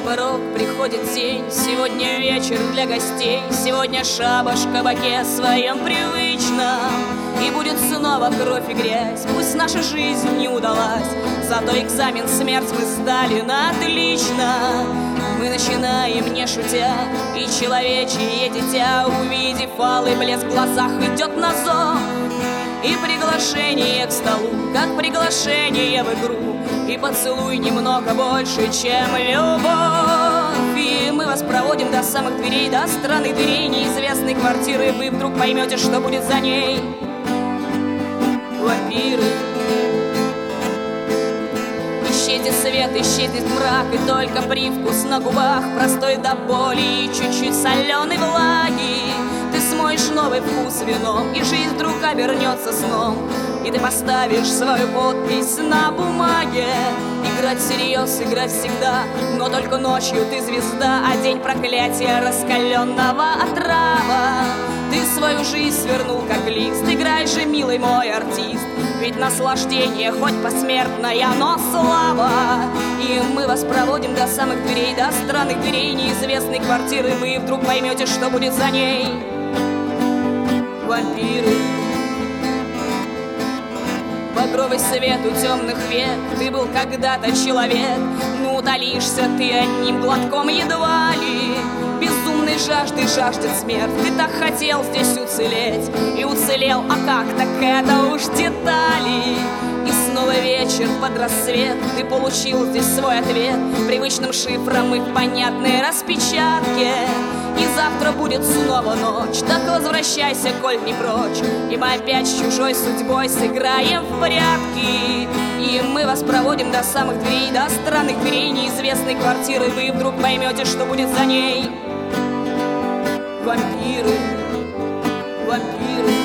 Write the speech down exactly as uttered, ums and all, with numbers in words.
порог приходит день. Сегодня вечер для гостей, сегодня шабаш в кабаке своем привычном. И будет снова кровь и грязь, пусть наша жизнь не удалась, зато экзамен смерть мы сдали на отлично. Мы начинаем не шутя, и человечье дитя, увидев алый блеск в глазах, идет на зов. И приглашение к столу, как приглашение в игру, и поцелуй немного больше, чем любовь. И мы вас проводим до самых дверей, до странных дверей неизвестной квартиры. Вы вдруг поймете, что будет за ней. Вампиры. Исчезнет свет, исчезнет мрак, и только привкус на губах, простой до боли и чуть-чуть соленой влаги. Ты смоешь новый вкус вином, и жизнь вдруг обернется сном. И ты поставишь свою подпись на бумаге. Играть всерьез, играть всегда, но только ночью ты звезда, а день проклятия раскаленного отрава. Ты свою жизнь свернул как лист, играй же, милый мой артист, ведь наслаждение хоть посмертное, но слава. И мы вас проводим до самых дверей, до странных дверей неизвестной квартиры. Вы вдруг поймете, что будет за ней. Вампиры. Багровый свет у темных век, ты был когда-то человек, но утолишься ты одним глотком едва ли. Безумной жажды жаждет смерть, ты так хотел здесь уцелеть, и уцелел, а как, так это уж детали. И снова вечер под рассвет, ты получил здесь свой ответ привычным шифром и в понятной распечатке. И завтра будет снова ночь, так возвращайся, коль не прочь, и мы опять с чужой судьбой сыграем в порядки. И мы вас проводим до самых дверей, до странных дверей неизвестной квартиры. Вы вдруг поймете, что будет за ней. Вампиры, вампиры.